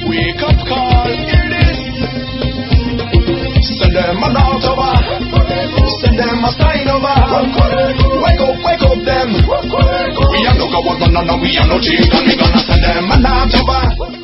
wake up call. Hear this. Send them a note over. Send them a sign over. Wake up them. We are no government, no, we are no chief, and we gonna send them a note over.